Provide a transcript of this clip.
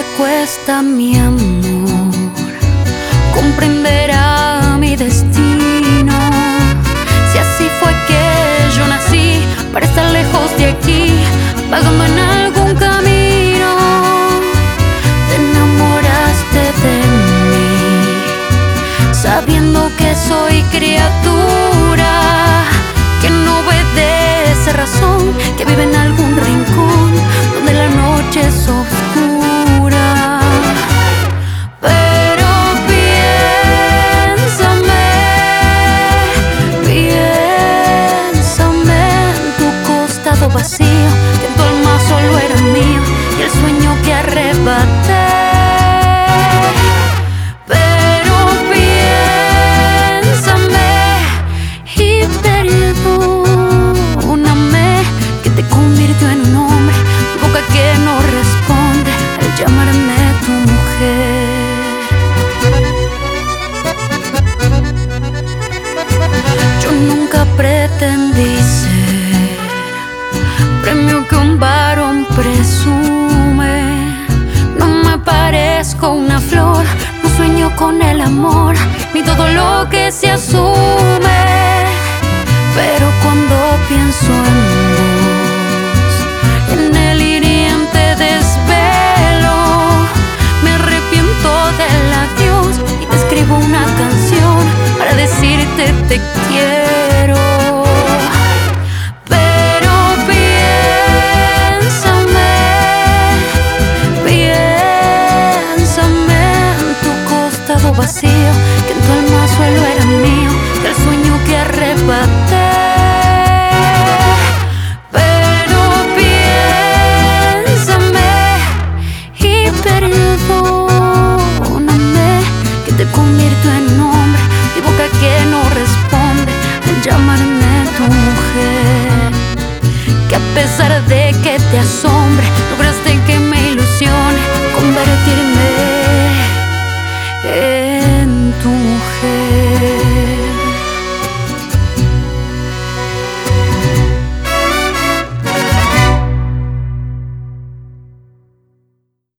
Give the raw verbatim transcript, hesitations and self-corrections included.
te cuesta, mi amor, comprenderá mi destino. Si así fue que yo nací, para estar lejos de aquí, vagando en algún camino. Te enamoraste de mí, sabiendo que soy criatura que no obedece razón, que vive en algún rincón donde la noche es oscura. Pero piénsame, piénsame en tu costado vacío, que en tu alma solo era mío y el sueño que arrebaté. Pretendí ser premio que un varón presume. No me parezco una flor, no sueño con el amor, ni todo lo que se asume. Pero cuando pienso en vos, en el hiriente desvelo, me arrepiento del adiós y te escribo una canción para decirte te quiero. Vacío, que en tu alma solo era mío, que el sueño que arrebaté. Pero piénsame y perdóname, que te convierto en un hombre de boca que no responde al llamarme tu mujer, que a pesar de que te asombre, logras